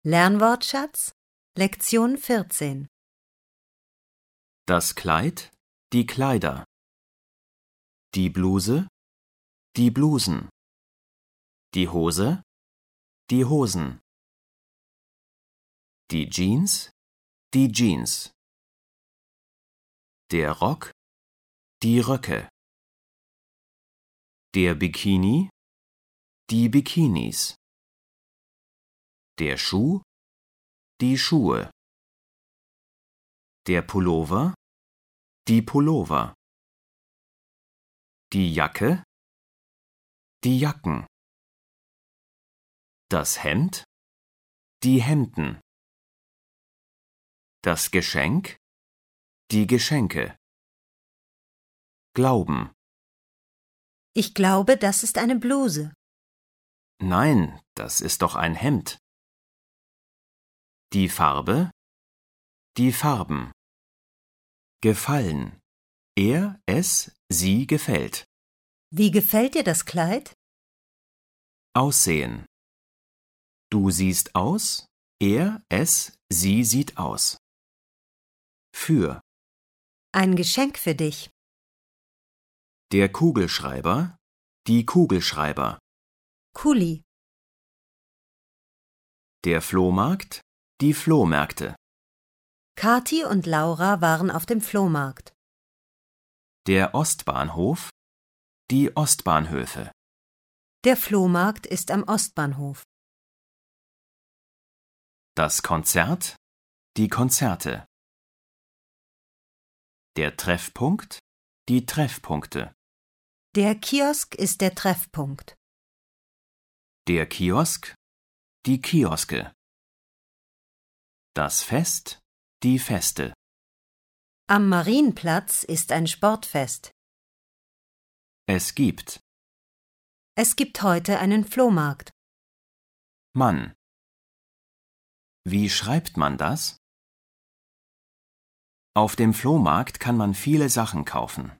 Lernwortschatz, Lektion 14. Das Kleid, die Kleider. Die Bluse, die Blusen. Die Hose, die Hosen. Die Jeans, die Jeans. Der Rock, die Röcke. Der Bikini, die Bikinis. Der Schuh, die Schuhe. Der Pullover, die Pullover. Die Jacke, die Jacken. Das Hemd, die Hemden. Das Geschenk, die Geschenke. Glauben. Ich glaube, das ist eine Bluse. Nein, das ist doch ein Hemd. Die Farbe, die Farben. Gefallen. Er, es, sie gefällt. Wie gefällt dir das Kleid? Aussehen. Du siehst aus, er, es, sie sieht aus. Für. Ein Geschenk für dich. Der Kugelschreiber, die Kugelschreiber. Kuli. Der Flohmarkt, die Flohmärkte. Kathi und Laura waren auf dem Flohmarkt. Der Ostbahnhof, die Ostbahnhöfe. Der Flohmarkt ist am Ostbahnhof. Das Konzert, die Konzerte. Der Treffpunkt, die Treffpunkte. Der Kiosk ist der Treffpunkt. Der Kiosk, die Kioske. Das Fest, die Feste. Am Marienplatz ist ein Sportfest. Es gibt. Es gibt heute einen Flohmarkt. Mann. Wie schreibt man das? Auf dem Flohmarkt kann man viele Sachen kaufen.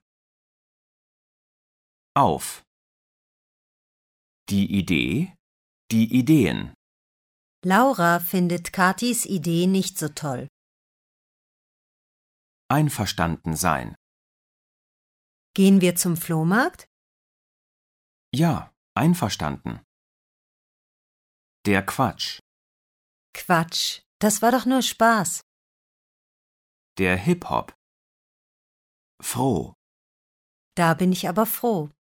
Auf. Die Idee, die Ideen. Laura findet Kathis Idee nicht so toll. Einverstanden sein. Gehen wir zum Flohmarkt? Ja, einverstanden. Der Quatsch. Quatsch, das war doch nur Spaß. Der Hip-Hop. Froh. Da bin ich aber froh.